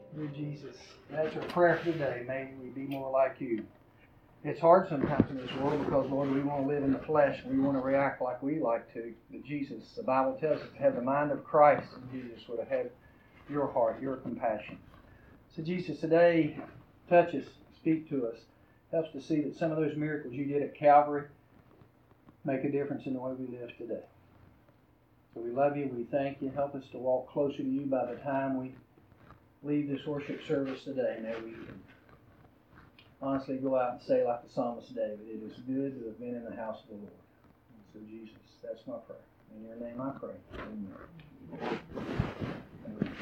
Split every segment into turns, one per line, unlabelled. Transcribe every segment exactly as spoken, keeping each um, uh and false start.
Dear Jesus, that's our prayer for today. May we be more like you. It's hard sometimes in this world because, Lord, we want to live in the flesh and we want to react like we like to. But Jesus, the Bible tells us to have the mind of Christ, and Jesus would have had your heart, your compassion. So, Jesus, today, touch us, speak to us. Help us to see that some of those miracles you did at Calvary make a difference in the way we live today. So we love you, we thank you. Help us to walk closer to you by the time we leave this worship service today. May we honestly go out and say like the psalmist David, it is good to have been in the house of the Lord. And so Jesus, that's my prayer. In your name I pray. Amen. Amen.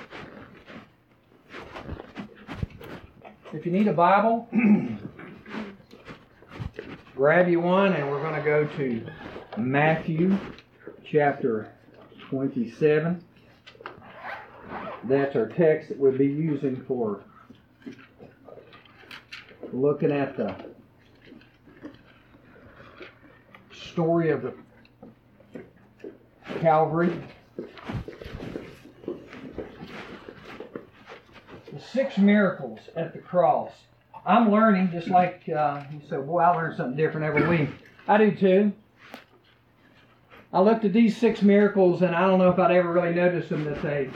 If you need a Bible, grab you one, and we're going to go to Matthew chapter twenty-seven. That's our text that we'll be using for looking at the story of the Calvary. The six miracles at the cross. I'm learning, just like uh, you said, boy, I learn something different every week. I do too. I looked at these six miracles, and I don't know if I'd ever really noticed them that they,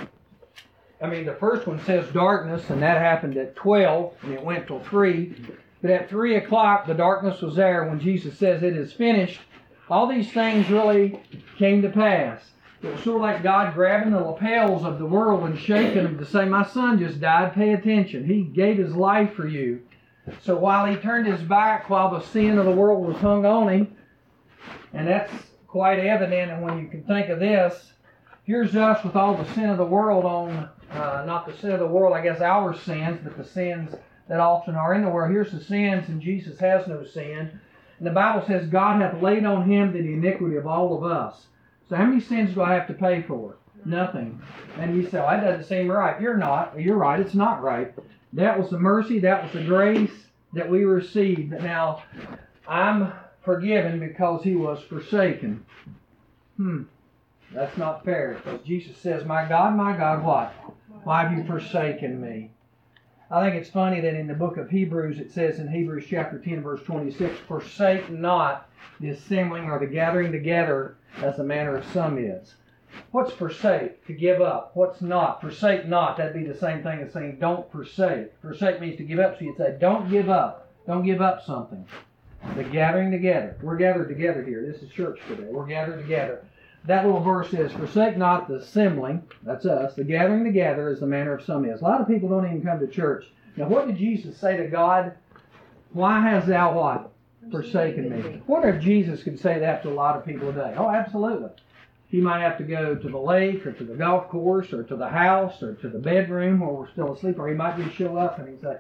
I mean, the first one says darkness, and that happened at twelve, and it went till three. But at three o'clock, the darkness was there when Jesus says it is finished. All these things really came to pass. It was sort of like God grabbing the lapels of the world and shaking them to say, my son just died, pay attention. He gave his life for you. So while he turned his back, while the sin of the world was hung on him, and that's quite evident, and when you can think of this, here's us with all the sin of the world on, uh, not the sin of the world, I guess our sins, but the sins that often are in the world. Here's the sins, and Jesus has no sin. And the Bible says, God hath laid on him the iniquity of all of us. So how many sins do I have to pay for? Nothing. And you say, well, that doesn't seem right. You're not. You're right. It's not right. That was the mercy. That was the grace that we received. But now, I'm forgiven because he was forsaken. Hmm. That's not fair. Because Jesus says, my God, my God, what? Why have you forsaken me? I think it's funny that in the book of Hebrews, it says in Hebrews chapter ten, verse twenty-six, forsake not the assembling or the gathering together as the manner of some is. What's forsake? To give up. What's not? Forsake not. That'd be the same thing as saying don't forsake. Forsake means to give up. So you'd say don't give up. Don't give up something. The gathering together. We're gathered together here. This is church today. We're gathered together. That little verse says, forsake not the assembling, that's us, the gathering together as the manner of some is. A lot of people don't even come to church. Now what did Jesus say to God? Why hast thou what? Forsaken me. I wonder if Jesus could say that to a lot of people today. Oh, absolutely. He might have to go to the lake or to the golf course or to the house or to the bedroom where we're still asleep, or he might just show up and he'd say,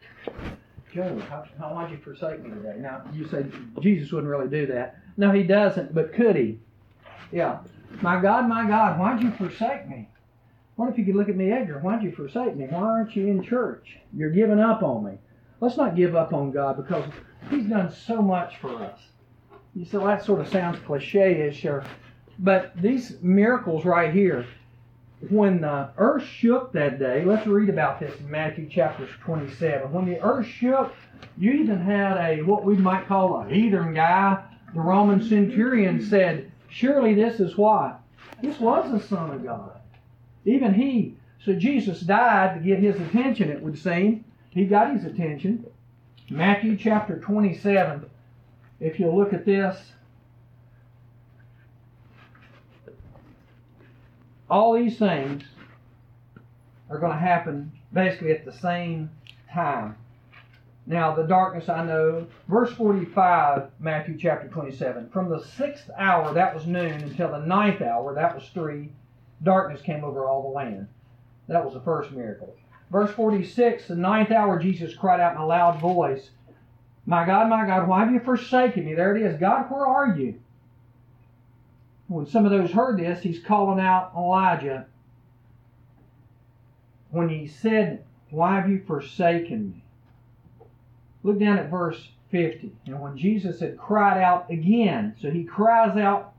Joe, how, how why'd you forsake me today? Now, you say Jesus wouldn't really do that. No, he doesn't, but could he? Yeah. My God, my God, why'd you forsake me? What if you could look at me, Edgar? Why'd you forsake me? Why aren't you in church? You're giving up on me. Let's not give up on God because he's done so much for us. You say, well, that sort of sounds cliche-ish, or, but these miracles right here, when the earth shook that day, let's read about this in Matthew chapter twenty-seven. When the earth shook, you even had a, what we might call a heathen guy, the Roman centurion said, surely this is what? This was the Son of God. Even he. So Jesus died to get his attention, it would seem. He got his attention. Matthew chapter twenty-seven. If you look at this, all these things are going to happen basically at the same time. Now, the darkness, I know. Verse forty-five, Matthew chapter twenty-seven. From the sixth hour, that was noon, until the ninth hour, that was three, darkness came over all the land. That was the first miracle. Verse forty-six, the ninth hour, Jesus cried out in a loud voice, my God, my God, why have you forsaken me? There it is. God, where are you? When some of those heard this, he's calling out Elijah. When he said, why have you forsaken me? Look down at verse fifty. And when Jesus had cried out again, so he cries out,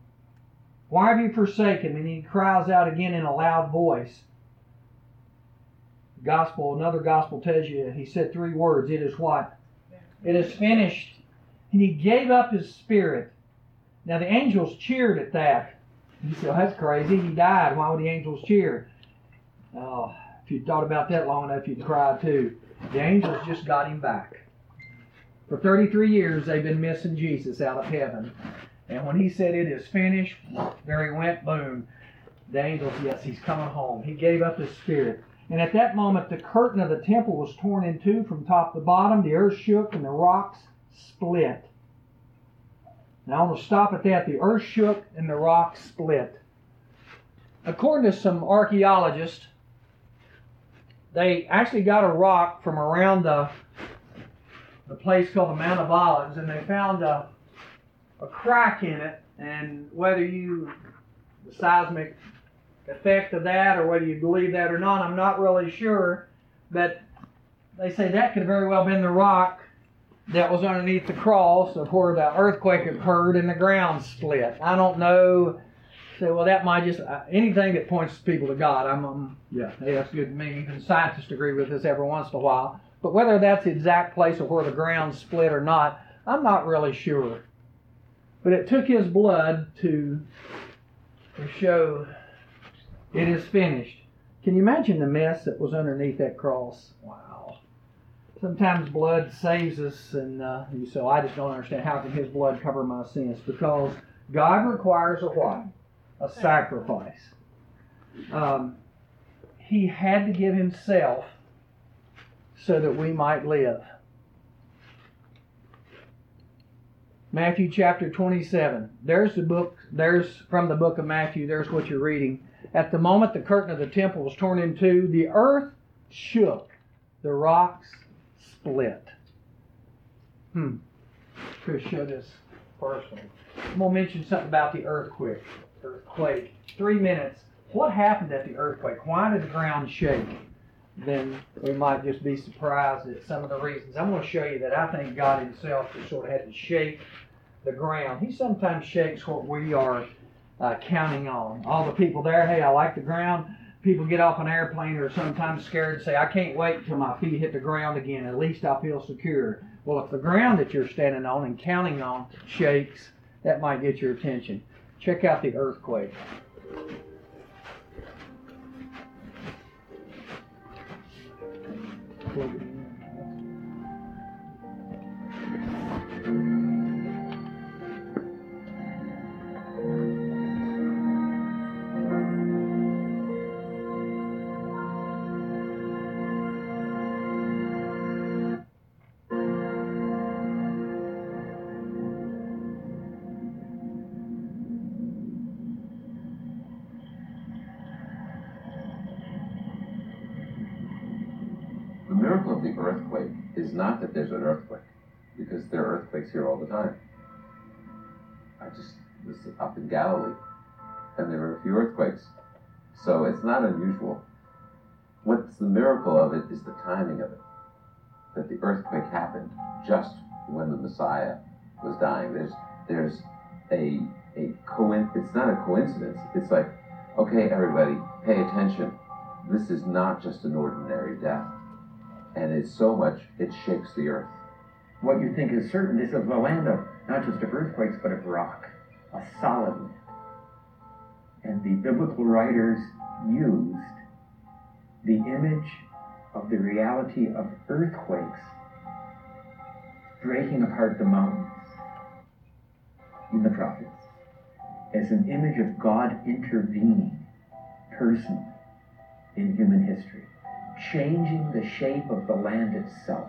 why have you forsaken me? And he cries out again in a loud voice. gospel, another gospel tells you, he said three words. It is what? It is finished. And he gave up his spirit. Now the angels cheered at that. You say, well, that's crazy. He died. Why would the angels cheer? Oh, if you thought about that long enough, you'd cry too. The angels just got him back. For thirty-three years, they've been missing Jesus out of heaven. And when he said it is finished, there he went, boom. The angels, yes, he's coming home. He gave up his spirit. And at that moment, the curtain of the temple was torn in two from top to bottom. The earth shook and the rocks split. Now I want to stop at that. The earth shook and the rocks split. According to some archaeologists, they actually got a rock from around the, the place called the Mount of Olives, and they found a, a crack in it. And whether you, the seismic effect of that, or whether you believe that or not, I'm not really sure. But they say that could very well have been the rock that was underneath the cross of where the earthquake occurred and the ground split. I don't know. Say, well, that might just, uh, anything that points people to God, I'm, um, yeah, hey, that's good to me. Even scientists agree with this every once in a while. But whether that's the exact place of where the ground split or not, I'm not really sure. But it took his blood to, to show it is finished. Can you imagine the mess that was underneath that cross? Wow. Sometimes blood saves us, and uh, you say, I just don't understand. How can his blood cover my sins? Because God requires a what? A sacrifice. Um, he had to give himself so that we might live. Matthew chapter twenty-seven. There's the book. There's from the book of Matthew. There's what you're reading. At the moment the curtain of the temple was torn in two, the earth shook, the rocks split. Hmm. Could show this personally. I'm going to mention something about the earthquake. Earthquake. Three minutes. What happened at the earthquake? Why did the ground shake? Then we might just be surprised at some of the reasons. I'm going to show you that I think God himself just sort of had to shake the ground. He sometimes shakes what we are uh, counting on. All the people there, hey, I like the ground. People get off an airplane or sometimes scared and say, I can't wait until my feet hit the ground again. At least I feel secure. Well, if the ground that you're standing on and counting on shakes, that might get your attention. Check out the earthquake.
The miracle of the earthquake is not that there's an earthquake, because there are earthquakes here all the time. I just was up in Galilee, and there were a few earthquakes. So it's not unusual. What's the miracle of it is the timing of it. That the earthquake happened just when the Messiah was dying. There's there's a a coincidence. It's not a coincidence. It's like, okay, everybody, pay attention. This is not just an ordinary death. And it's so much, it shakes the earth.
What you think is certain is of the land of, not just of earthquakes, but of rock, a solid land. And the biblical writers used the image of the reality of earthquakes breaking apart the mountains in the prophets as an image of God intervening personally in human history, changing the shape of the land itself.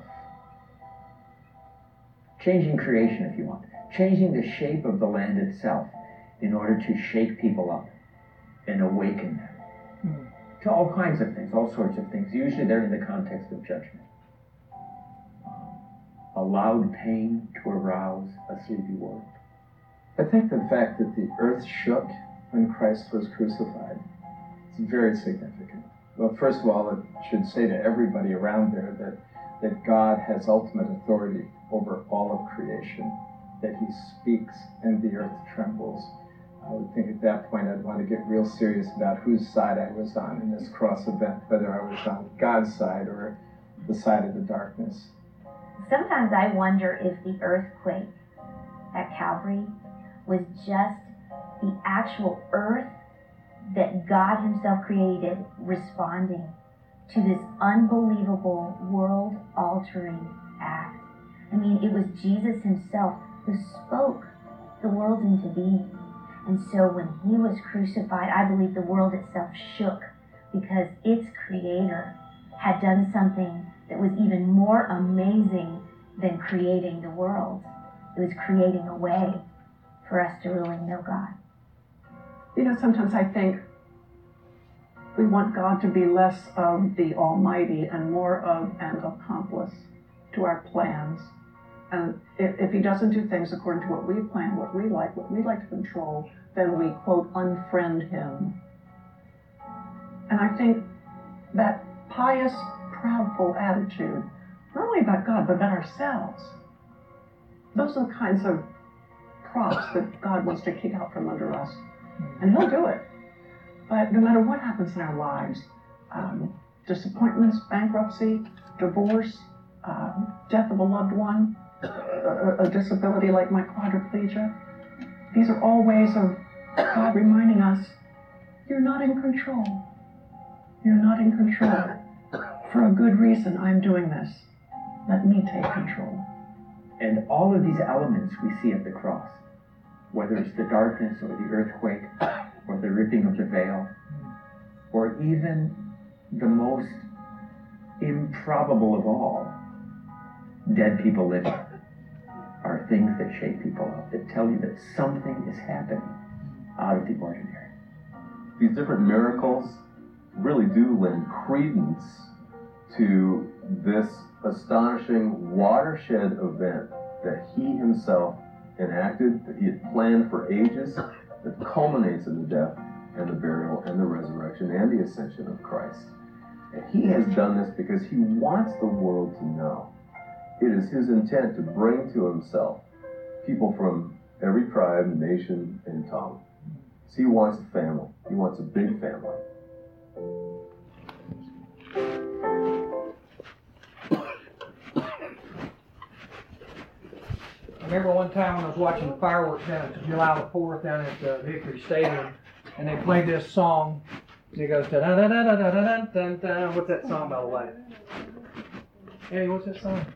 Changing creation, if you want. Changing the shape of the land itself in order to shake people up and awaken them mm. to all kinds of things, all sorts of things. Usually they're in the context of judgment. Um, allowed pain to arouse a sleepy world.
I think the fact that the earth shook when Christ was crucified is very significant. Well, first of all, it should say to everybody around there that, that God has ultimate authority over all of creation, that he speaks and the earth trembles. I would think at that point I'd want to get real serious about whose side I was on in this cross event, whether I was on God's side or the side of the darkness.
Sometimes I wonder if the earthquake at Calvary was just the actual earth that God himself created responding to this unbelievable world-altering act. I mean, it was Jesus himself who spoke the world into being. And so when he was crucified, I believe the world itself shook because its creator had done something that was even more amazing than creating the world. It was creating a way for us to really know God.
You know, sometimes I think we want God to be less of the Almighty and more of an accomplice to our plans. And if, if he doesn't do things according to what we plan, what we like, what we like to control, then we, quote, unfriend him. And I think that pious, proudful attitude, not only about God, but about ourselves, those are the kinds of props that God wants to kick out from under us. And he'll do it. But no matter what happens in our lives, um, disappointments, bankruptcy, divorce, um, death of a loved one, a, a disability like my quadriplegia, these are all ways of God reminding us, you're not in control. You're not in control. For a good reason, I'm doing this. Let me take control.
And all of these elements we see at the cross, whether it's the darkness or the earthquake or the ripping of the veil, or even the most improbable of all, dead people living, are things that shake people up, that tell you that something is happening out of the ordinary.
These different miracles really do lend credence to this astonishing watershed event that he himself enacted, that he had planned for ages, that culminates in the death and the burial and the resurrection and the ascension of Christ. And he has done this because he wants the world to know. It is his intent to bring to himself people from every tribe, nation, and tongue. So he wants a family. He wants a big family.
I remember one time when I was watching the fireworks down at July the fourth down at the Victory Stadium, and they played this song. And it goes da da da da da da da da da. What's that song, by the way? Hey, what's that song?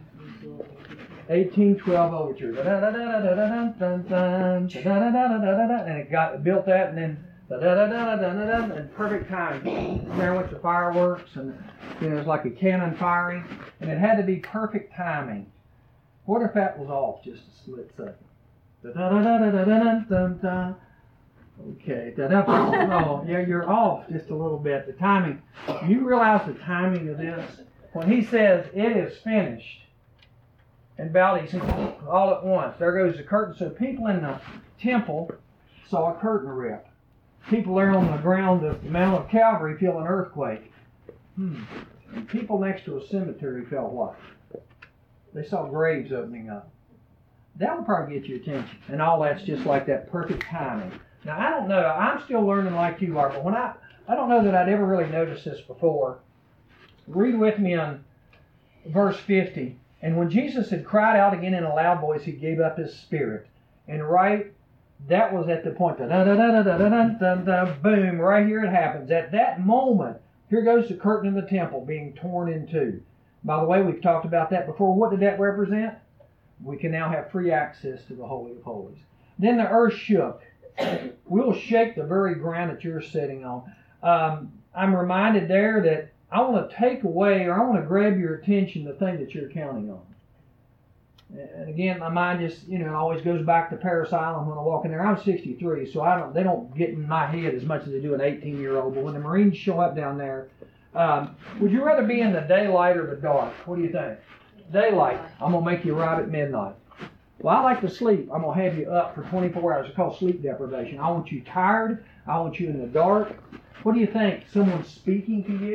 eighteen twelve Overture. Da da da da da da da da da da da da. And it got built that, and then da da da da da da da. And perfect time. There went the fireworks, and you know, it was like a cannon firing, and it had to be perfect timing. What if that was off just a split second? Da da da da da da da da. Okay, da da. Oh, yeah, you're off just a little bit. The timing. You realize the timing of this? When he says it is finished, and about he says all at once, there goes the curtain. So people in the temple saw a curtain rip. People there on the ground of the Mount of Calvary feel an earthquake. Hmm. And people next to a cemetery felt what? They saw graves opening up. That will probably get your attention. And all that's just like that perfect timing. Now, I don't know. I'm still learning like you are, but when I, I don't know that I'd ever really noticed this before. Read with me on verse fifty. And when Jesus had cried out again in a loud voice, he gave up his spirit. And right, that was at the point. Da da da da da da da da. Boom! Right here it happens. At that moment, here goes the curtain in the temple being torn in two. By the way, we've talked about that before. What did that represent? We can now have free access to the Holy of Holies. Then the earth shook. We'll shake the very ground that you're sitting on. Um, I'm reminded there that I want to take away, or I want to grab your attention, the thing that you're counting on. And again, my mind just, you know, it always goes back to Paris Island when I walk in there. I'm sixty-three, so I don't. They don't get in my head as much as they do an eighteen-year-old. But when the Marines show up down there, Um, would you rather be in the daylight or the dark? What do you think? Daylight. I'm going to make you arrive at midnight. Well, I like to sleep. I'm going to have you up for twenty-four hours. It's called sleep deprivation. I want you tired. I want you in the dark. What do you think? Someone speaking to you?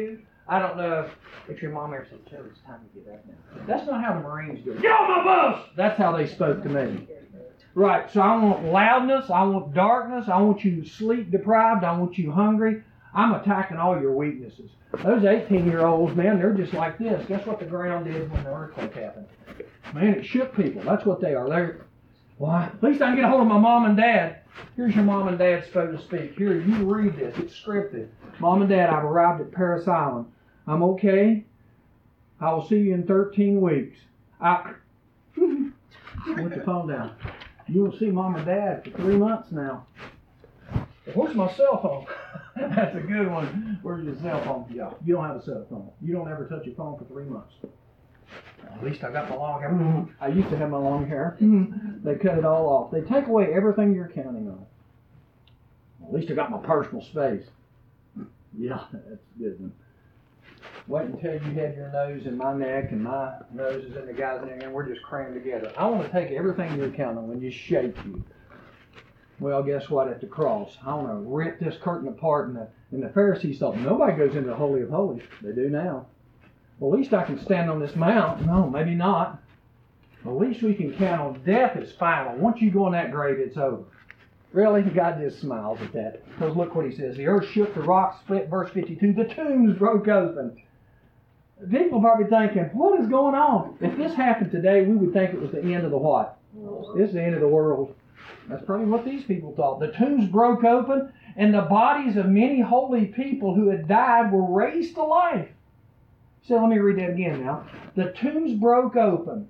I don't know if your mom ever said, Joe, it's time to get up now. That's not how the Marines do it. Get off my bus! That's how they spoke to me. Right, so I want loudness, I want darkness, I want you sleep deprived, I want you hungry. I'm attacking all your weaknesses. Those eighteen-year-olds, man, they're just like this. Guess what the ground did when the earthquake happened? Man, it shook people. That's what they are. They're, well, at least I can get a hold of my mom and dad. Here's your mom and dad, so to speak. Here, you read this. It's scripted. Mom and Dad, I've arrived at Parris Island. I'm okay. I will see you in thirteen weeks. I put the phone down. You will see Mom and Dad for three months now. Where's my cell phone? That's a good one. Where's your cell phone? Yeah, you don't have a cell phone. You don't ever touch your phone for three months. At least I got my long hair. I used to have my long hair. They cut it all off. They take away everything you're counting on. At least I got my personal space. Yeah, that's a good one. Wait until you have your nose in my neck and my nose is in the guy's neck and we're just crammed together. I want to take everything you're counting on and just shake you. Well, guess what? At the cross, I want to rip this curtain apart. And the, and the Pharisees thought, nobody goes into the Holy of Holies. They do now. Well, at least I can stand on this mount. No, maybe not. At least we can count on death is final. Once you go in that grave, it's over. Really? God just smiles at that. Because look what he says. The earth shook, the rocks split, verse fifty-two. The tombs broke open. People are probably thinking, what is going on? If this happened today, we would think it was the end of the what? This is the end of the world. That's probably what these people thought. The tombs broke open, and the bodies of many holy people who had died were raised to life. So let me read that again now. The tombs broke open.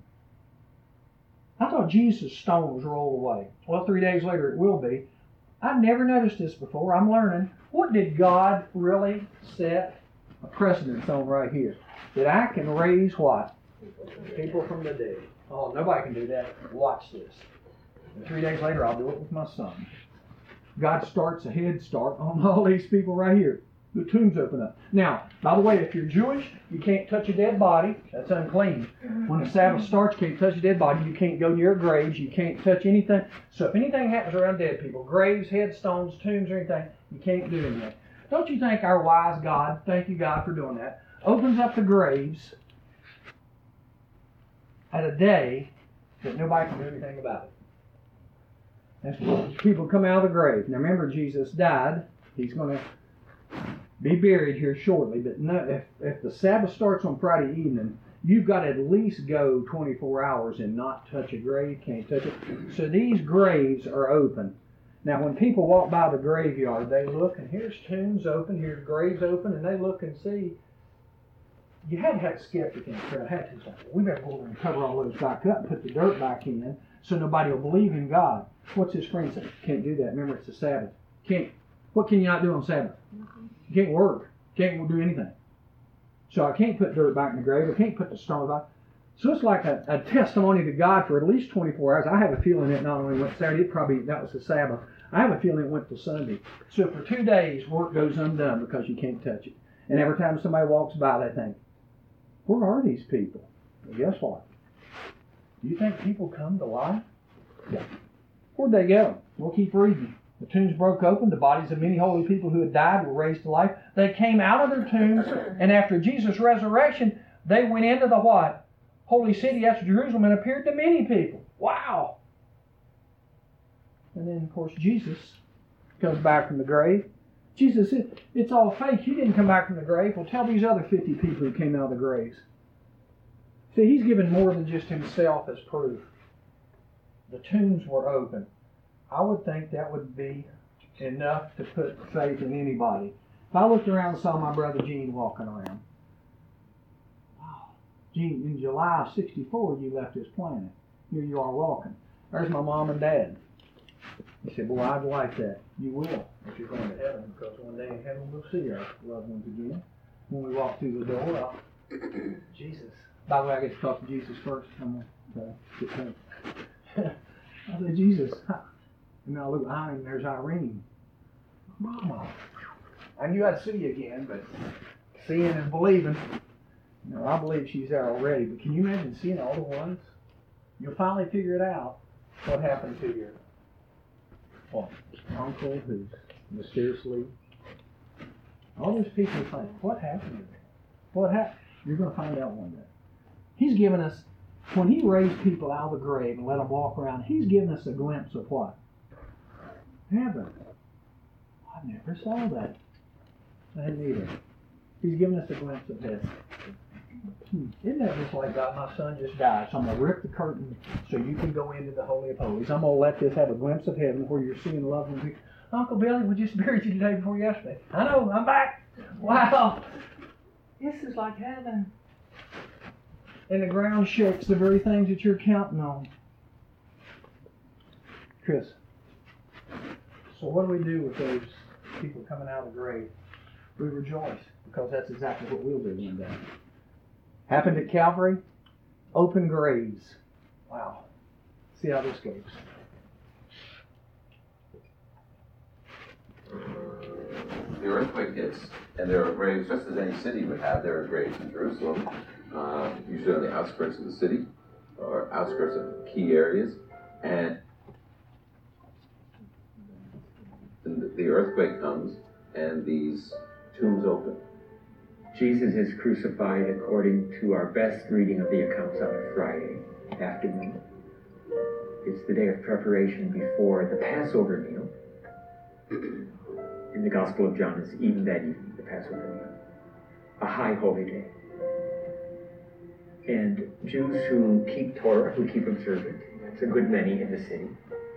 I thought Jesus' stone was rolled away. Well, three days later it will be. I've never noticed this before. I'm learning. What did God really set a precedence on right here? That I can raise what? People from the dead. Oh, nobody can do that. Watch this. And three days later I'll do it with my son. God starts a head start on all these people right here. The tombs open up. Now, by the way, if you're Jewish, you can't touch a dead body. That's unclean. When the Sabbath starts, you can't touch a dead body. You can't go near graves. You can't touch anything. So if anything happens around dead people, graves, headstones, tombs, or anything, you can't do anything. Don't you think our wise God, thank you God for doing that, opens up the graves at a day that nobody can do anything about it? As people come out of the grave. Now remember, Jesus died. He's going to be buried here shortly, but no, if, if the Sabbath starts on Friday evening, you've got to at least go twenty-four hours and not touch a grave, can't touch it. So these graves are open. Now when people walk by the graveyard, they look, and here's tombs open, here's graves open, and they look and see. You had to have a skeptic in the crowd. Had to say, we better go over and cover all those back up and put the dirt back in so nobody will believe in God. What's his friend say? Can't do that. Remember, it's the Sabbath. Can't. What can you not do on Sabbath? You can't work. You can't do anything. So I can't put dirt back in the grave. I can't put the stone back. So it's like a, a testimony to God for at least twenty-four hours. I have a feeling it not only went Saturday, it probably, that was the Sabbath. I have a feeling it went to Sunday. So for two days, work goes undone because you can't touch it. And every time somebody walks by, they think, where are these people? Well, guess what? Do you think people come to life? Yeah. Where'd they go? We'll keep reading. The tombs broke open. The bodies of many holy people who had died were raised to life. They came out of their tombs, and after Jesus' resurrection, they went into the what? Holy city, that's Jerusalem, and appeared to many people. Wow! And then, of course, Jesus comes back from the grave. Jesus said, it's all fake. You didn't come back from the grave. Well, tell these other fifty people who came out of the graves. See, he's given more than just himself as proof. The tombs were open. I would think that would be enough to put faith in anybody. If I looked around and saw my brother Gene walking around, wow, Gene, in July of sixty-four, you left this planet. Here you are walking. There's my mom and dad. He said, boy, I'd like that. You will, if you're going to heaven, because one day in heaven we'll see our loved ones again. When we walk through the door, I'll, Jesus. By the way, I get to talk to Jesus first. I'm going to get him. I said, Jesus. And I look behind him, there's Irene. Mama. I knew I'd see you again, but seeing and believing. You know, I believe she's there already, but can you imagine seeing all the ones? You'll finally figure it out what happened to your what, uncle who's mysteriously. All those people think, what happened to them? What happened? You're going to find out one day. He's given us, when he raised people out of the grave and let them walk around, he's given us a glimpse of what? Heaven. I never saw that. I didn't either. He's given us a glimpse of heaven. Hmm. Isn't that just like God? My son just died, so I'm going to rip the curtain so you can go into the Holy of Holies. I'm going to let this have a glimpse of heaven where you're seeing loved ones. Uncle Billy, we just buried you the day before yesterday. I know, I'm back. Wow. This is like heaven. And the ground shakes the very things that you're counting on. Chris, so what do we do with those people coming out of the grave? We rejoice, because that's exactly what we'll do one day. Happened at Calvary, open graves. Wow. See how this goes.
The earthquake hits, and there are graves, just as any city would have. There are graves in Jerusalem, uh, usually on the outskirts of the city, or outskirts of key areas, and the, the earthquake comes, and these tombs open.
Jesus is crucified according to our best reading of the accounts on a Friday afternoon. It's the day of preparation before the Passover meal. In the Gospel of John, it's even that evening, the Passover meal. A high holy day. And Jews who keep Torah, who keep observant, it's a good many in the city,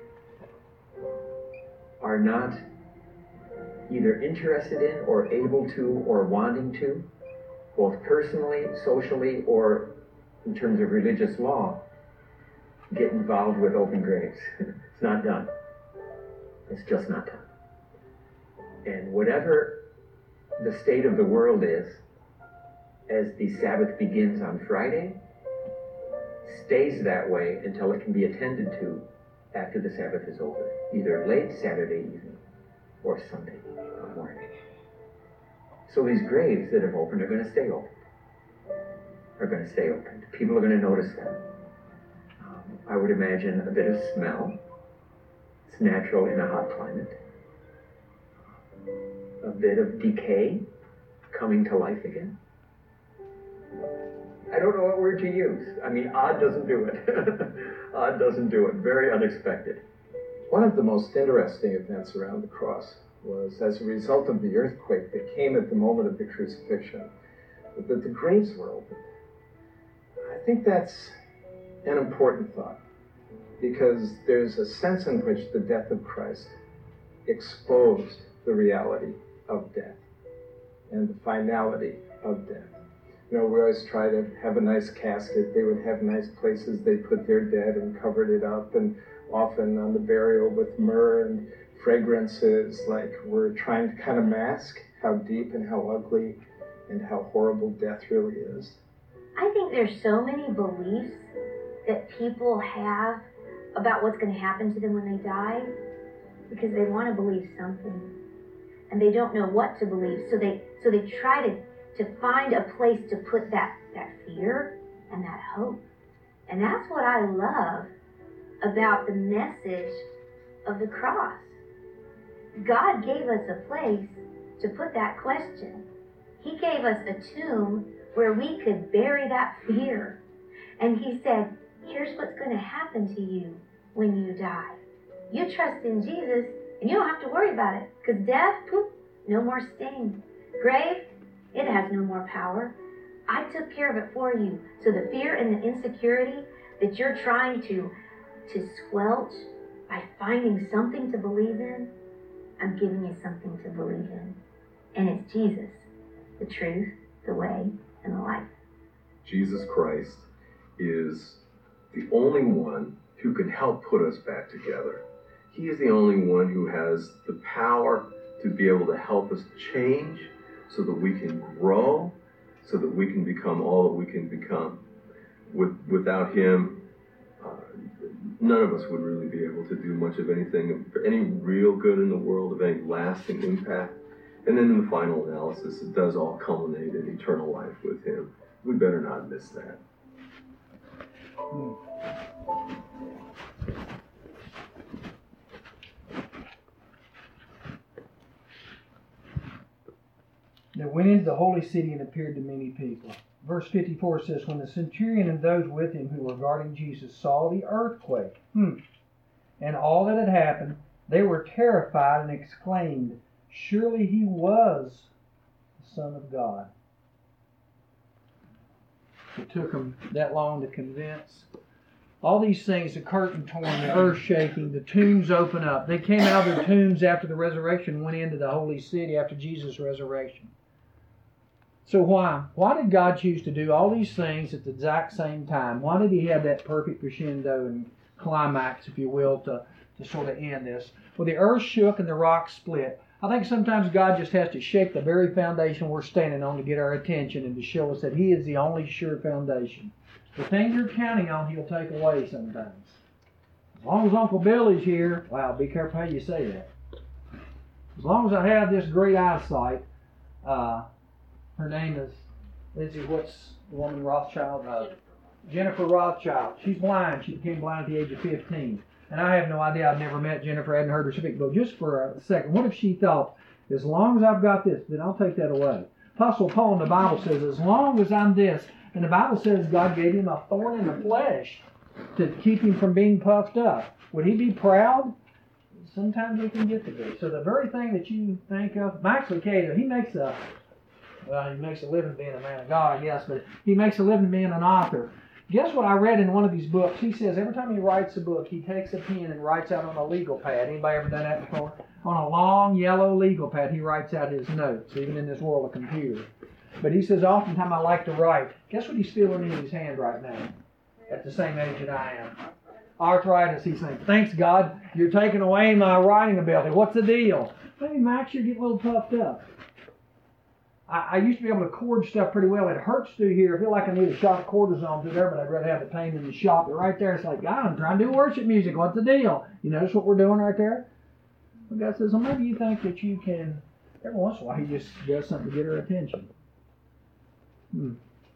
are not either interested in or able to or wanting to, both personally, socially, or in terms of religious law, get involved with open graves. It's not done. It's just not done. And whatever the state of the world is, as the Sabbath begins on Friday, stays that way until it can be attended to after the Sabbath is over, either late Saturday evening or Sunday morning. So these graves that have opened are going to stay open. Are going to stay open. People are going to notice that. Um, I would imagine a bit of smell. It's natural in a hot climate. A bit of decay coming to life again. I don't know what word to use. I mean, odd doesn't do it. Odd doesn't do it. Very unexpected.
One of the most interesting events around the cross was as a result of the earthquake that came at the moment of the crucifixion, that the graves were opened. I think that's an important thought, because there's a sense in which the death of Christ exposed the reality of death and the finality of death. You know, we always try to have a nice casket. They would have nice places they put their dead and covered it up, and often on the burial with myrrh and fragrances, like we're trying to kind of mask how deep and how ugly and how horrible death really is.
I think there's so many beliefs that people have about what's going to happen to them when they die, because they want to believe something and they don't know what to believe, so they so they try to to find a place to put that that fear and that hope. And that's what I love about the message of the cross. God gave us a place to put that question. He gave us a tomb where we could bury that fear. And he said, here's what's going to happen to you when you die. You trust in Jesus, and you don't have to worry about it, because death, poof, no more sting. Grave, it has no more power. I took care of it for you. So the fear and the insecurity that you're trying to, to squelch by finding something to believe in, I'm giving you something to believe in. And it's Jesus, the truth, the way, and the life.
Jesus Christ is the only one who can help put us back together. He is the only one who has the power to be able to help us change so that we can grow, so that we can become all that we can become. With, without him, uh, none of us would really be able to do much of anything, any real good in the world, of any lasting impact. And then in the final analysis, it does all culminate in eternal life with him. We better not miss that.
Hmm. that went into the holy city and appeared to many people. Verse fifty-four says, when the centurion and those with him who were guarding Jesus saw the earthquake hmm, and all that had happened, they were terrified and exclaimed, surely he was the Son of God. It took them that long to convince. All these things, the curtain torn, the earth shaking, the tombs open up. They came out of their tombs after the resurrection, went into the holy city after Jesus' resurrection. So why? Why did God choose to do all these things at the exact same time? Why did he have that perfect crescendo and climax, if you will, to, to sort of end this? Well, the earth shook and the rocks split. I think sometimes God just has to shake the very foundation we're standing on to get our attention and to show us that he is the only sure foundation. The things you're counting on, he'll take away sometimes. As long as Uncle Billy's here, wow, be careful how you say that. As long as I have this great eyesight, uh, her name is, Lindsay, what's the woman Rothschild? Uh, Jennifer Rothschild. She's blind. She became blind at the age of fifteen. And I have no idea. I've never met Jennifer. I hadn't heard her speak. But just for a second, what if she thought, as long as I've got this, then I'll take that away. Apostle Paul in the Bible says, as long as I'm this, and the Bible says God gave him a thorn in the flesh to keep him from being puffed up. Would he be proud? Sometimes we can get to be. So the very thing that you think of, Max Lucado, he makes a, well, he makes a living being a man of God, I guess, but he makes a living being an author. Guess what I read in one of these books? He says every time he writes a book, he takes a pen and writes out on a legal pad. Anybody ever done that before? On a long yellow legal pad, he writes out his notes, even in this world of computers. But he says, oftentimes I like to write. Guess what he's feeling in his hand right now? At the same age that I am. Arthritis, he's saying, thanks God, you're taking away my writing ability. What's the deal? Maybe Max, you're getting a little puffed up. I, I used to be able to cord stuff pretty well. It hurts through here. I feel like I need a shot of cortisone through there, but I'd rather have the pain in the shop. But right there, it's like, God, I'm trying to do worship music. What's the deal? You notice what we're doing right there? Well, God says, well, maybe you think that you can, every once in a while, he just does something to get her attention. Hmm.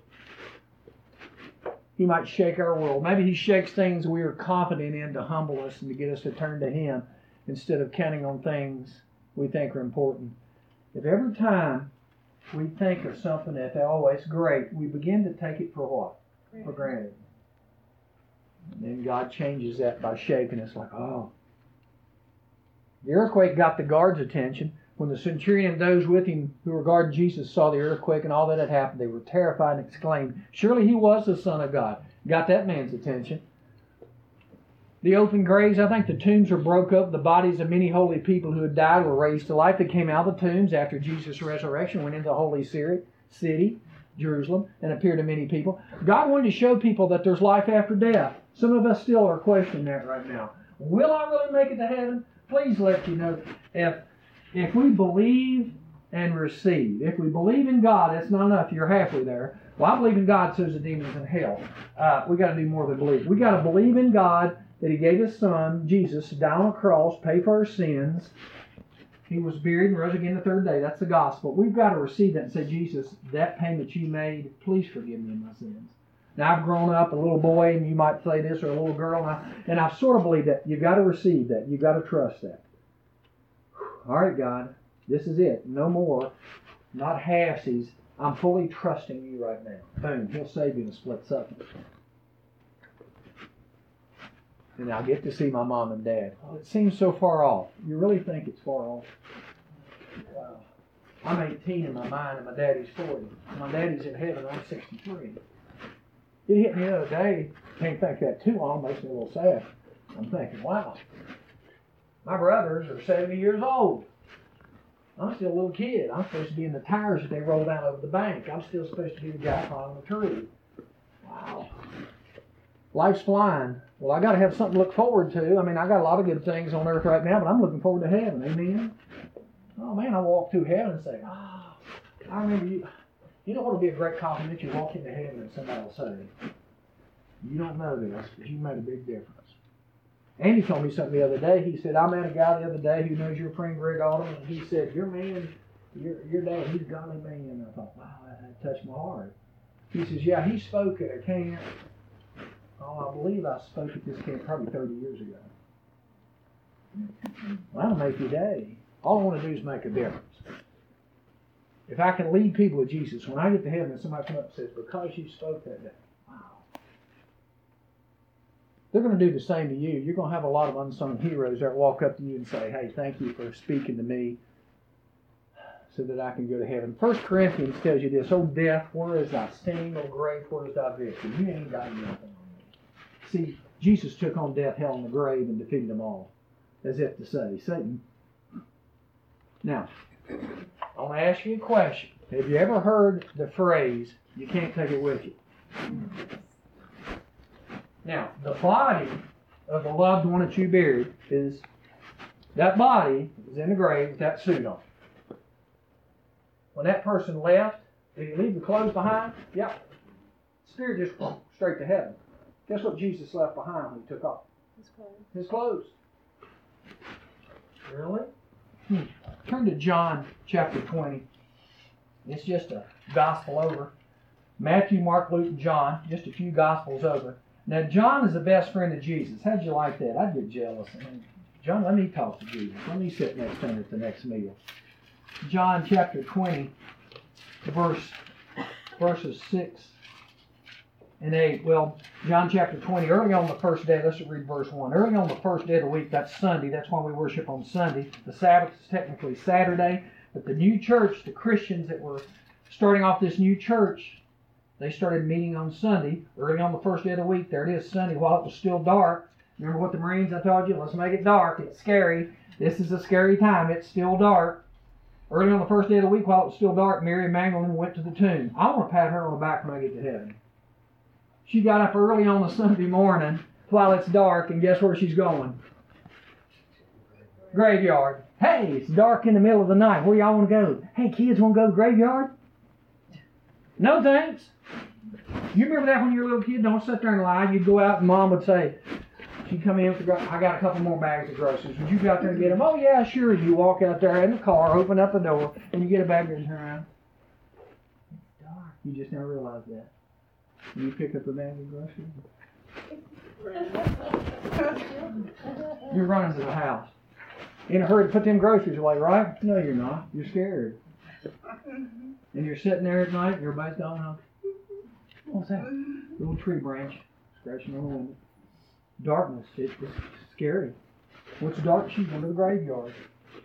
He might shake our world. Maybe he shakes things we are confident in to humble us and to get us to turn to him instead of counting on things we think are important. If every time we think of something that, oh, it's great, we begin to take it for what? For granted. And then God changes that by shaking us like, oh. The earthquake got the guard's attention. When the centurion and those with him who were guarding Jesus saw the earthquake and all that had happened, they were terrified and exclaimed, surely he was the Son of God. Got that man's attention. The open graves, I think the tombs were broke up. The bodies of many holy people who had died were raised to life. They came out of the tombs after Jesus' resurrection, went into the holy city, Jerusalem, and appeared to many people. God wanted to show people that there's life after death. Some of us still are questioning that right now. Will I really make it to heaven? Please let you know, if If we believe and receive, if we believe in God, that's not enough. You're halfway there. Well, I believe in God, so does the demons in hell. Uh, we got to do more than believe. We got to believe in God that He gave His Son, Jesus, to die on a cross, pay for our sins. He was buried and rose again the third day. That's the gospel. We've got to receive that and say, Jesus, that payment you made, please forgive me of my sins. Now, I've grown up a little boy, and you might say this, or a little girl, and, I, and I've sort of believed that. You've got to receive that. You've got to trust that. All right, God, this is it. No more. Not halfsies. I'm fully trusting you right now. Boom. He'll save you in a split second. And I'll get to see my mom and dad. Well, it seems so far off. You really think it's far off? Wow. I'm eighteen in my mind and my daddy's forty. My daddy's in heaven. I'm sixty-three. It hit me the other day. Can't think that too long. Makes me a little sad. I'm thinking, wow. My brothers are seventy years old. I'm still a little kid. I'm supposed to be in the tires that they roll down over the bank. I'm still supposed to be the guy climbing the tree. Wow. Life's flying. Well, I got to have something to look forward to. I mean, I got a lot of good things on earth right now, but I'm looking forward to heaven. Amen? Oh, man, I walk through heaven and say, oh, I remember you. You know what would be a great compliment? You walk into heaven and somebody will say, you don't know this, but you made a big difference. Andy told me something the other day. He said, I met a guy the other day who knows your friend Greg Alderman, and he said, your man, your, your dad, he's a godly man. And I thought, wow, that, that touched my heart. He says, yeah, he spoke at a camp. Oh, I believe I spoke at this camp probably thirty years ago. Well, that'll make your day. All I want to do is make a difference. If I can lead people to Jesus, when I get to heaven and somebody comes up and says, because you spoke that day, wow. They're going to do the same to you. You're going to have a lot of unsung heroes that walk up to you and say, hey, thank you for speaking to me so that I can go to heaven. First Corinthians tells you this, O death, where is thy sting? O grave, where is thy victory? You ain't got nothing on me. See, Jesus took on death, hell, and the grave and defeated them all. As if to say, Satan. Now, I want to ask you a question. Have you ever heard the phrase, you can't take it with you? Now, the body of the loved one that you buried is, that body is in the grave with that suit on. When that person left, did he leave the clothes behind? Yep. Spirit just went straight to heaven. Guess what Jesus left behind when he took off? His clothes. His clothes. Really? Hmm. Turn to John chapter twenty. It's just a gospel over. Matthew, Mark, Luke, and John. Just a few gospels over. Now, John is the best friend of Jesus. How'd you like that? I'd get jealous. I mean, John, let me talk to Jesus. Let me sit next to him at the next meal. John chapter twenty, verse, verses six and eight. Well, John chapter twenty, early on the first day, let's read verse one. Early on the first day of the week, that's Sunday. That's why we worship on Sunday. The Sabbath is technically Saturday. But the new church, the Christians that were starting off this new church, they started meeting on Sunday. Early on the first day of the week, there it is, Sunday, while it was still dark. Remember what the Marines, I told you? Let's make it dark. It's scary. This is a scary time. It's still dark. Early on the first day of the week, while it was still dark, Mary Magdalene went to the tomb. I want to pat her on the back when I get to heaven. She got up early on the Sunday morning while it's dark, and guess where she's going? Graveyard. Hey, it's dark in the middle of the night. Where y'all want to go? Hey, kids, want to go to the graveyard? No thanks. You remember that when you were a little kid? Don't sit there and lie. You'd go out and Mom would say, she'd come in with the gro- I got a couple more bags of groceries. Would you go out there and get them? Oh, yeah, sure. You walk out there in the car, open up the door, and you get a bag and turn around. It's dark. You just never realized that. You pick up a bag of groceries. You're running to the house. In a hurry to put them groceries away, right? No, you're not. You're scared. And you're sitting there at night and everybody's going home. What's that? Little tree branch scratching on the window. Darkness. It's, it's scary. When it's dark, she's under the graveyard.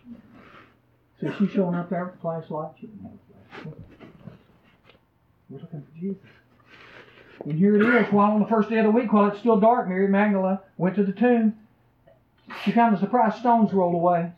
So she's showing up there with a flashlight. She didn't have a flashlight. We're looking for Jesus. And here it is, while on the first day of the week, while it's still dark, Mary Magdalene went to the tomb. She found the surprise stones rolled away.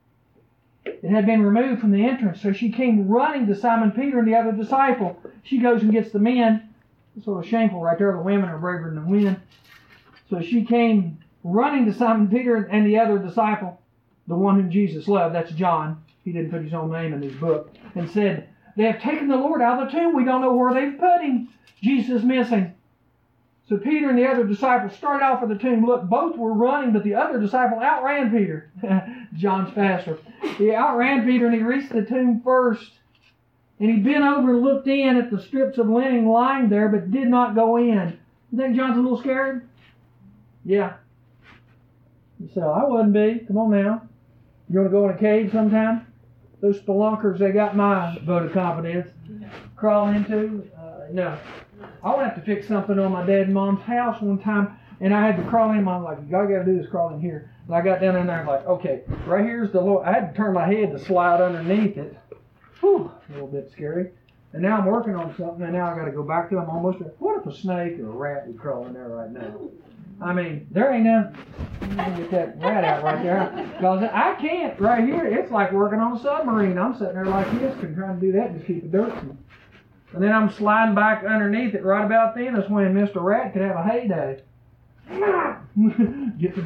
It had been removed from the entrance, so she came running to Simon Peter and the other disciple. She goes and gets the men. It's sort of shameful right there. The women are braver than the men. So she came running to Simon Peter and the other disciple, the one whom Jesus loved. That's John. He didn't put his own name in his book. And said, they have taken the Lord out of the tomb. We don't know where they've put him. Jesus is missing. So Peter and the other disciple started off for the tomb. Look, both were running, but the other disciple outran Peter. John's faster. He outran Peter and he reached the tomb first. And he bent over and looked in at the strips of linen lying there, but did not go in. You think John's a little scared? Yeah. You say, I wouldn't be. Come on now. You want to go in a cave sometime? Those spelunkers, they got my vote of confidence. Crawl into? Uh, no. I would have to fix something on my dad and mom's house one time, and I had to crawl in. I'm like, all you got to do is crawl in here. And I got down in there and like, okay, right here's the Lord. I had to turn my head to slide underneath it. Whew, a little bit scary. And now I'm working on something, and now I got to go back to it. I'm almost, what if a snake or a rat would crawl in there right now? I mean, there ain't nothing. I'm going to get that rat out right there. Because I can't right here. It's like working on a submarine. I'm sitting there like this, and trying to do that and just keep the dirt from. And then I'm sliding back underneath it right about then. That's when Mister Rat could have a heyday. Get the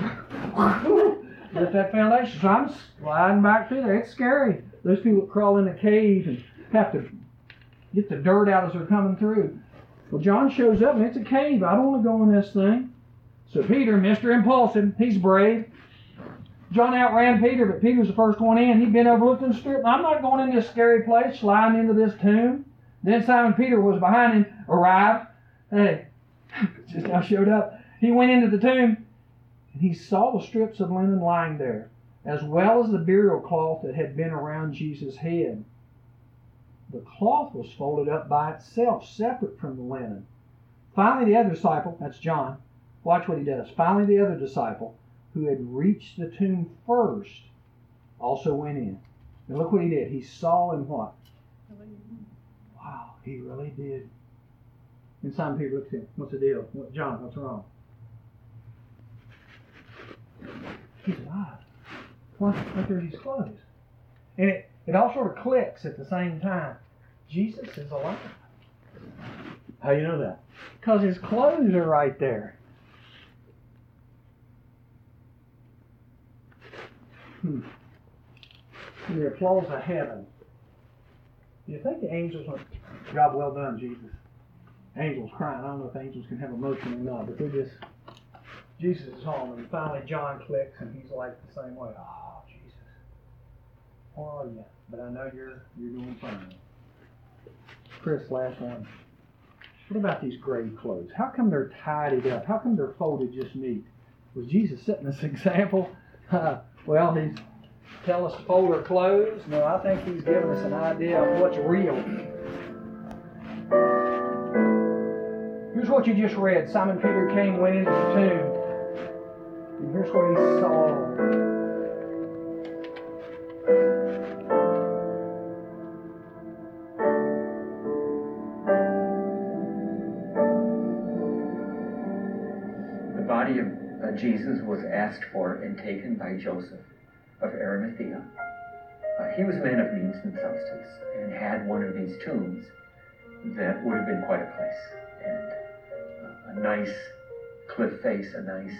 get that foundation. So I'm sliding back through there. It's scary. Those people that crawl in a cave and have to get the dirt out as they're coming through. Well, John shows up and it's a cave. I don't want to go in this thing. So Peter, Mister Impulsive, he's brave. John outran Peter, but Peter's the first one in. He'd been overlooked in the strip. I'm not going in this scary place, sliding into this tomb. Then Simon Peter was behind him, arrived. Hey, just now showed up. He went into the tomb, and he saw the strips of linen lying there, as well as the burial cloth that had been around Jesus' head. the cloth was folded up by itself, separate from the linen. Finally, the other disciple, that's John, watch what he does. Finally, the other disciple, who had reached the tomb first, also went in. And look what he did. He saw and what? Wow, he really did. And Simon Peter looked at him. What's the deal? What, John, what's wrong? He's alive. What? Look, there's his clothes. And it, it all sort of clicks at the same time. Jesus is alive. How do you know that? Because his clothes are right there. Hmm. The applause of heaven. Do you think the angels went, job well done, Jesus? Angels crying. I don't know if angels can have emotion or not, but they're just, Jesus is home. And finally John clicks and he's like the same way. Oh, Jesus. How are you? But I know you're you're doing fine. Chris, last one. What about these grave clothes? How come they're tidied up? How come they're folded just neat? Was Jesus setting this example? Uh, well, he's telling us to fold our clothes. No, I think he's giving us an idea of what's real. Here's what you just read. Simon Peter came, went into the tomb. And here's what he saw.
The body of uh, Jesus was asked for and taken by Joseph of Arimathea. Uh, he was a man of means and substance and had one of these tombs that would have been quite a place. And uh, a nice cliff face, a nice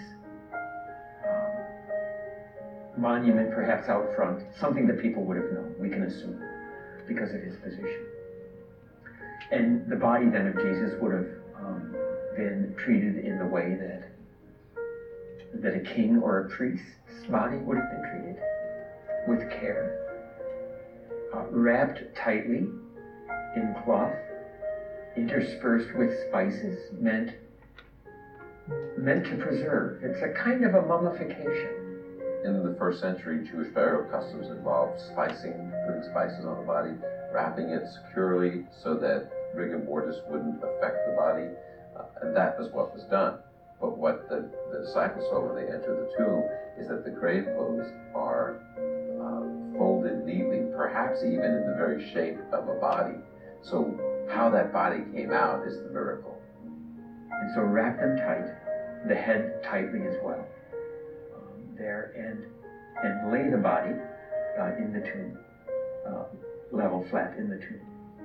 um, monument perhaps out front, something that people would have known, we can assume, because of his position. And the body then of Jesus would have um, been treated in the way that that a king or a priest's body would have been treated, with care, uh, wrapped tightly in cloth, interspersed with spices, meant meant to preserve. It's a kind of a mummification.
In the first century, Jewish burial customs involved spicing, putting spices on the body, wrapping it securely so that rigor mortis wouldn't affect the body, uh, and that was what was done. But what the, the disciples saw when they entered the tomb is that the grave clothes are uh, folded neatly, perhaps even in the very shape of a body. So how that body came out is the miracle.
And so wrap them tight, the head tightly as well, um, there, and and lay the body uh, in the tomb, uh, level flat in the tomb.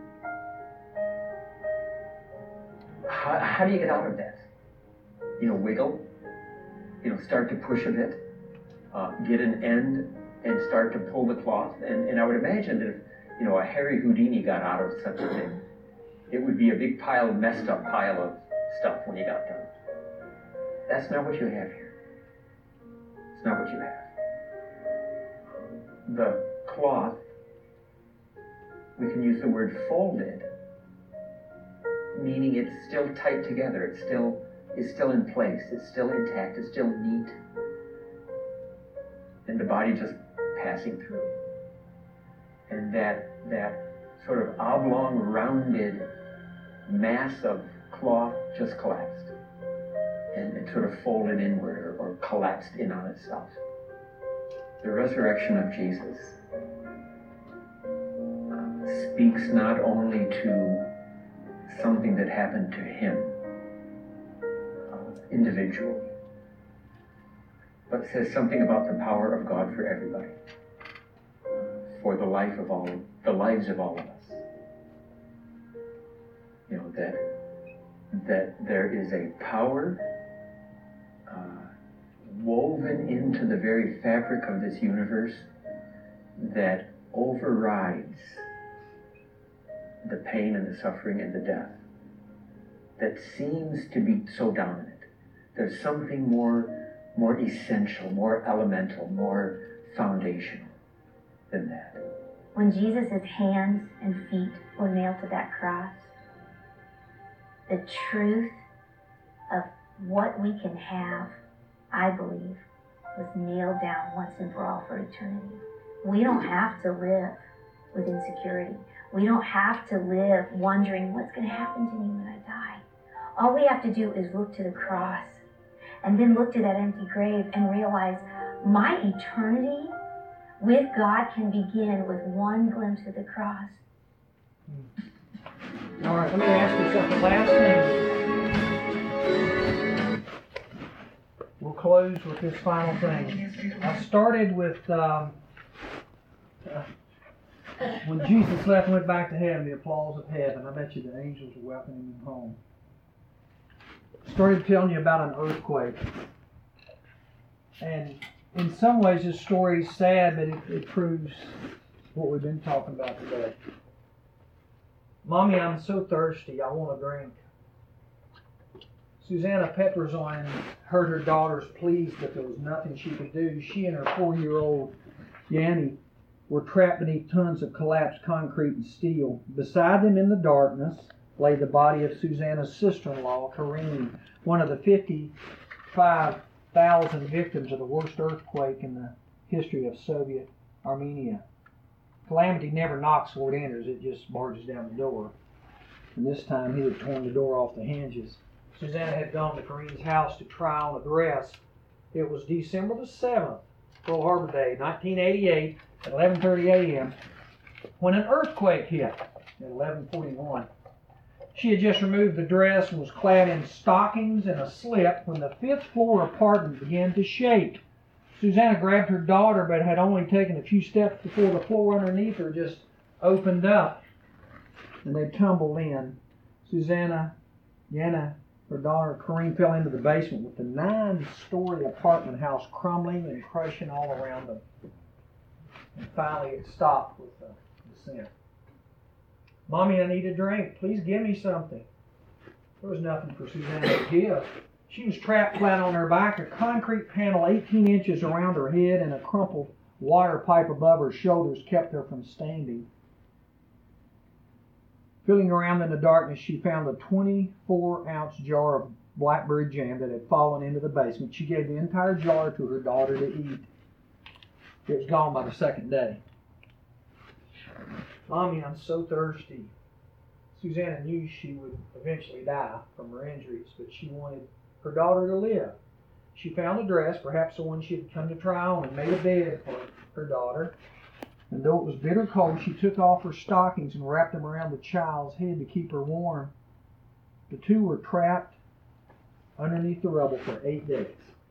How, how do you get out of that? You know, wiggle, you know, start to push a bit, uh, get an end and start to pull the cloth. And, and I would imagine that if, you know, a Harry Houdini got out of such a thing, it would be a big pile, messed up pile of stuff when you got done. That's not what you have here. It's not what you have. The cloth, we can use the word folded, meaning it's still tight together, it's still is still in place, it's still intact, it's still neat. And the body just passing through. And that that sort of oblong, rounded mass of cloth just collapsed. And it sort of folded inward or, or collapsed in on itself. The resurrection of Jesus speaks not only to something that happened to him, individually, but says something about the power of God for everybody, for the life of all, the lives of all of us. You know, that that there is a power uh, woven into the very fabric of this universe that overrides the pain and the suffering and the death that seems to be so dominant. There's something more, more essential, more elemental, more foundational than that.
When Jesus' hands and feet were nailed to that cross, the truth of what we can have, I believe, was nailed down once and for all for eternity. We don't have to live with insecurity. We don't have to live wondering what's going to happen to me when I die. All we have to do is look to the cross and then look to that empty grave and realize my eternity with God can begin with one glimpse of the cross.
All right, let me ask you something. Last thing. We'll close with this final thing. I started with um, uh, when Jesus left and went back to heaven, the applause of heaven. I bet you the angels were welcoming him home. Started telling you about an earthquake. And in some ways this story is sad, but it, it proves what we've been talking about today. Mommy, I'm so thirsty, I want a drink. Susanna Petrozoin heard her daughter's pleas, but there was nothing she could do. She and her four-year-old Yanni were trapped beneath tons of collapsed concrete and steel. Beside them in the darkness lay the body of Susanna's sister-in-law, Karine, one of the fifty-five thousand victims of the worst earthquake in the history of Soviet Armenia. Calamity never knocks where it enters, it just barges down the door. And this time he had torn the door off the hinges. Susanna had gone to Karine's house to try on a dress. It was December the seventh, Pearl Harbor Day, nineteen eighty-eight, at eleven thirty a.m., when an earthquake hit at eleven forty-one. She had just removed the dress and was clad in stockings and a slip when the fifth floor apartment began to shake. Susanna grabbed her daughter, but had only taken a few steps before the floor underneath her just opened up and they tumbled in. Susanna, Yana, her daughter Karine fell into the basement with the nine-story apartment house crumbling and crushing all around them. And finally it stopped with the descent. Mommy, I need a drink. Please give me something. There was nothing for Susanna to give. She was trapped flat on her back, a concrete panel eighteen inches around her head and a crumpled water pipe above her shoulders kept her from standing. Feeling around in the darkness, she found a twenty-four ounce jar of blackberry jam that had fallen into the basement. She gave the entire jar to her daughter to eat. It was gone by the second day. Mommy, I'm so thirsty. Susanna knew she would eventually die from her injuries, but she wanted her daughter to live. She found a dress, perhaps the one she had come to try on, and made a bed for her daughter. And though it was bitter cold, she took off her stockings and wrapped them around the child's head to keep her warm. The two were trapped underneath the rubble for eight days.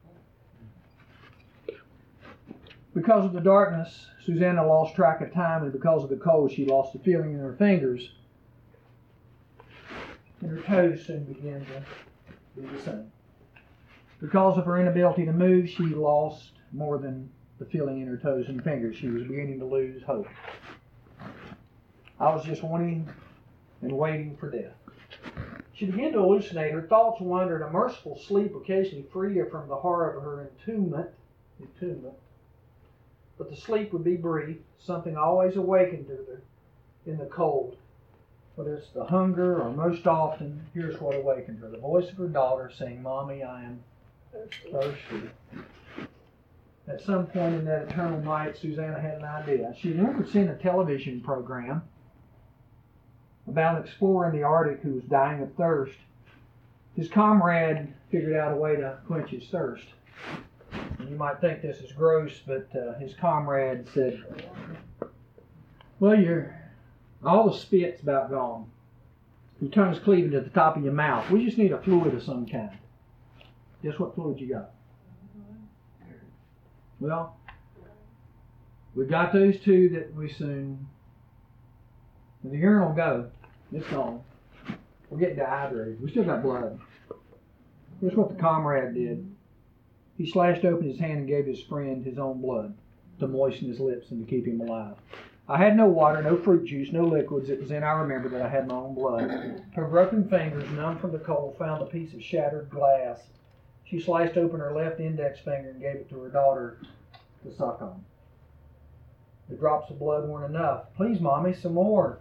Because of the darkness, Susanna lost track of time, and because of the cold, she lost the feeling in her fingers. And her toes soon began to be the same. Because of her inability to move, she lost more than the feeling in her toes and fingers. She was beginning to lose hope. I was just wanting and waiting for death. She began to hallucinate. Her thoughts wandered. A merciful sleep occasionally freed her from the horror of her entombment. entombment. But the sleep would be brief. Something always awakened her in the cold. Whether it's the hunger or most often, here's what awakened her. The voice of her daughter saying, Mommy, I am thirsty. At some point in that eternal night, Susanna had an idea. She remembered seeing a television program about an explorer in the Arctic who was dying of thirst. His comrade figured out a way to quench his thirst. And you might think this is gross, but uh, his comrade said, well, you're, all the spit's about gone. Your tongue's cleaving to the top of your mouth. We just need a fluid of some kind. Guess what fluid you got? Well, we got those two that we soon, the urine will go. It's gone. We're getting dehydrated. We still got blood. Here's what the comrade did. He slashed open his hand and gave his friend his own blood to moisten his lips and to keep him alive. I had no water, no fruit juice, no liquids. It was then I remembered that I had my own blood. Her broken fingers, numb from the cold, found a piece of shattered glass. She sliced open her left index finger and gave it to her daughter to suck on. The drops of blood weren't enough. Please, Mommy, some more.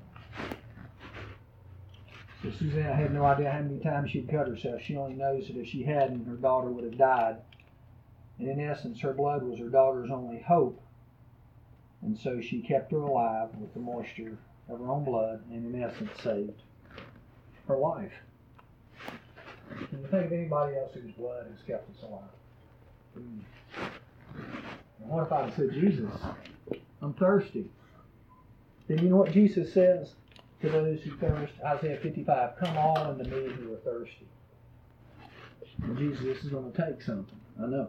So Susanna had no idea how many times she'd cut herself. She only knows that if she hadn't, her daughter would have died. And in essence, her blood was her daughter's only hope. And so she kept her alive with the moisture of her own blood and in essence saved her life. Can you think of anybody else whose blood has kept us alive? Mm. And what if I said, Jesus, I'm thirsty? Then you know what Jesus says to those who thirst? Isaiah fifty-five, come all unto me who are thirsty. And Jesus, this is going to take something. I know.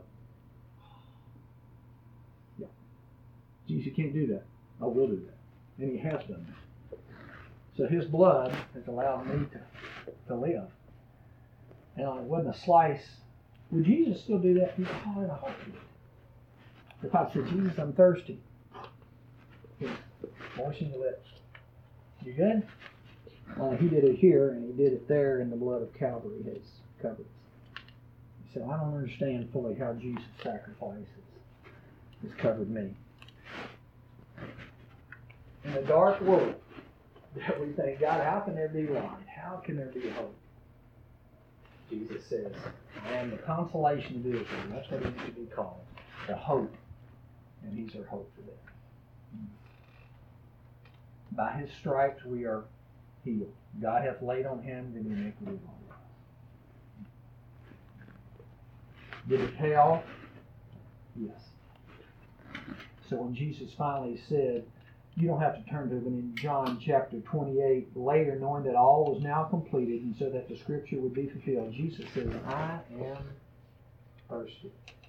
Yeah. Jesus, you can't do that. I will do that. And he has done that. So his blood has allowed me to, to live. And it wasn't a slice. Would Jesus still do that? He'd call it a heartbeat. If I said, Jesus, I'm thirsty. Here, moisten your lips. You good? Only he did it here and he did it there, and the blood of Calvary has covered us. He said, I don't understand fully how Jesus' sacrifices has covered me. In a dark world that we think, God, how can there be light? How can there be hope? Jesus says, I am the consolation of Israel. That's what he needs to be called. The hope. And he's our hope for them. By his stripes we are healed. God hath laid on him the iniquity of all of us. Did it pay off? Yes. So when Jesus finally said, you don't have to turn to it, but in John chapter twenty-eight, later, knowing that all was now completed, and so that the scripture would be fulfilled, Jesus says, I am thirsty.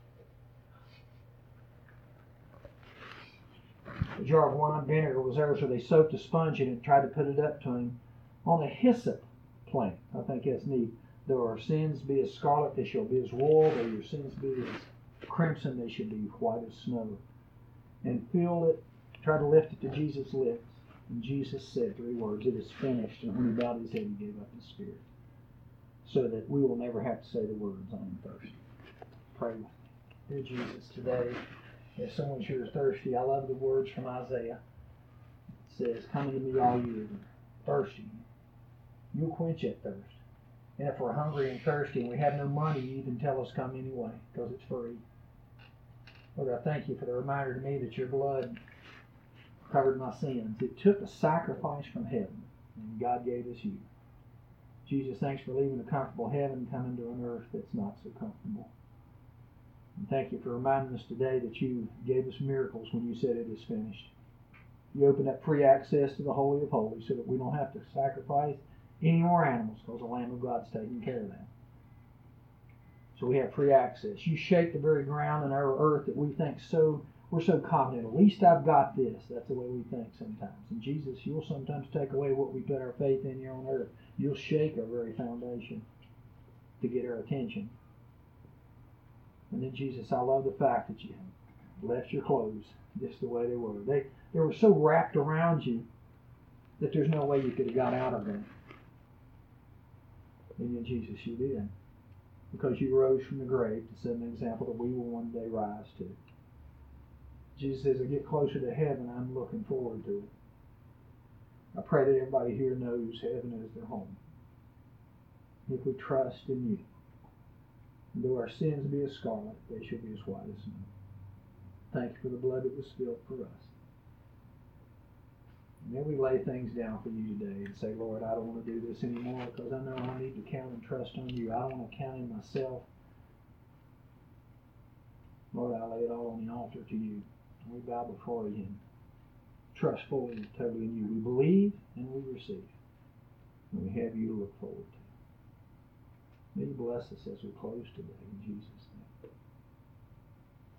A jar of wine vinegar was there, so they soaked a sponge in it and tried to put it up to him on a hyssop plant. I think that's neat. Though our sins be as scarlet, they shall be as wool. Though your sins be as crimson, they shall be white as snow. And fill it, try to lift it to Jesus' lips. And Jesus said three words, it is finished. And when he bowed his head, he gave up his spirit. So that we will never have to say the words, I am thirsty. Pray with me. Dear Jesus, today, if someone sure is thirsty, I love the words from Isaiah. It says, come unto me all you that are thirsty. You'll quench that thirst. And if we're hungry and thirsty and we have no money, you even tell us come anyway, because it's free. Lord, I thank you for the reminder to me that your blood covered my sins. It took a sacrifice from heaven, and God gave us you. Jesus, thanks for leaving a comfortable heaven and coming to an earth that's not so comfortable. And thank you for reminding us today that you gave us miracles when you said it is finished. You opened up free access to the Holy of Holies so that we don't have to sacrifice any more animals, because the Lamb of God's taking care of that. So we have free access. You shake the very ground in our earth that we think so, we're so confident. At least I've got this. That's the way we think sometimes. And Jesus, you'll sometimes take away what we put our faith in here on earth. You'll shake our very foundation to get our attention. And then Jesus, I love the fact that you left your clothes just the way they were. They, they were so wrapped around you that there's no way you could have got out of them. And then Jesus, you did. Because you rose from the grave to set an example that we will one day rise to. Jesus says, I get closer to heaven, I'm looking forward to it. I pray that everybody here knows heaven is their home. If we trust in you, though our sins be as scarlet, they shall be as white as snow. Thank you for the blood that was spilled for us. And then we lay things down for you today and say, Lord, I don't want to do this anymore because I know I need to count and trust on you. I don't want to count in myself. Lord, I lay it all on the altar to you. We bow before you and trust fully and totally in you. We believe and we receive. And we have you to look forward to. May you bless us as we close today in Jesus' name.